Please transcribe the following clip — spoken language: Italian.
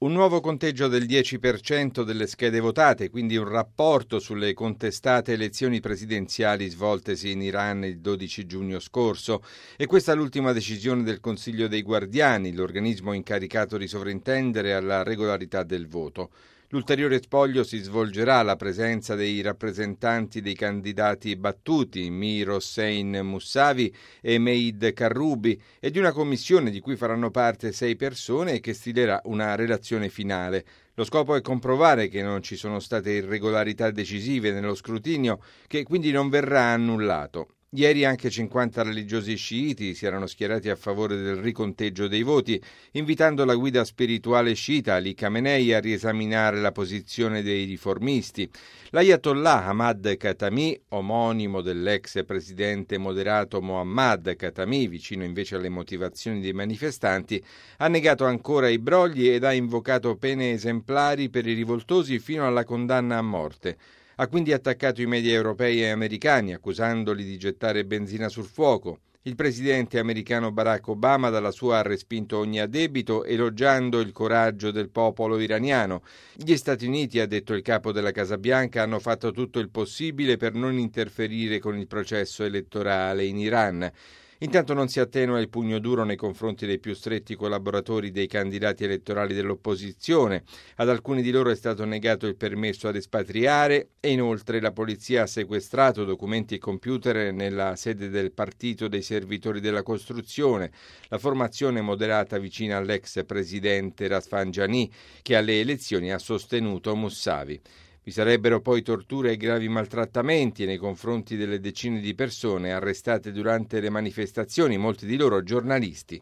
Un nuovo conteggio del 10% delle schede votate, quindi un rapporto sulle contestate elezioni presidenziali svoltesi in Iran il 12 giugno scorso. E questa è l'ultima decisione del Consiglio dei Guardiani, l'organismo incaricato di sovrintendere alla regolarità del voto. L'ulteriore spoglio si svolgerà alla presenza dei rappresentanti dei candidati battuti, Mir Hossein Moussavi e Meid Karroubi, e di una commissione di cui faranno parte 6 persone e che stilerà una relazione finale. Lo scopo è comprovare che non ci sono state irregolarità decisive nello scrutinio, che quindi non verrà annullato. Ieri anche 50 religiosi sciiti si erano schierati a favore del riconteggio dei voti, invitando la guida spirituale sciita Ali Khamenei a riesaminare la posizione dei riformisti. L'Ayatollah Ahmad Khatami, omonimo dell'ex presidente moderato Mohammad Khatami, vicino invece alle motivazioni dei manifestanti, ha negato ancora i brogli ed ha invocato pene esemplari per i rivoltosi fino alla condanna a morte. Ha quindi attaccato i media europei e americani, accusandoli di gettare benzina sul fuoco. Il presidente americano Barack Obama dalla sua ha respinto ogni addebito, elogiando il coraggio del popolo iraniano. Gli Stati Uniti, ha detto il capo della Casa Bianca, hanno fatto tutto il possibile per non interferire con il processo elettorale in Iran. Intanto non si attenua il pugno duro nei confronti dei più stretti collaboratori dei candidati elettorali dell'opposizione. Ad alcuni di loro è stato negato il permesso ad espatriare e inoltre la polizia ha sequestrato documenti e computer nella sede del Partito dei Servitori della Costruzione, la formazione moderata vicina all'ex presidente Rafsanjani, che alle elezioni ha sostenuto Moussavi. Vi sarebbero poi torture e gravi maltrattamenti nei confronti delle decine di persone arrestate durante le manifestazioni, molti di loro giornalisti.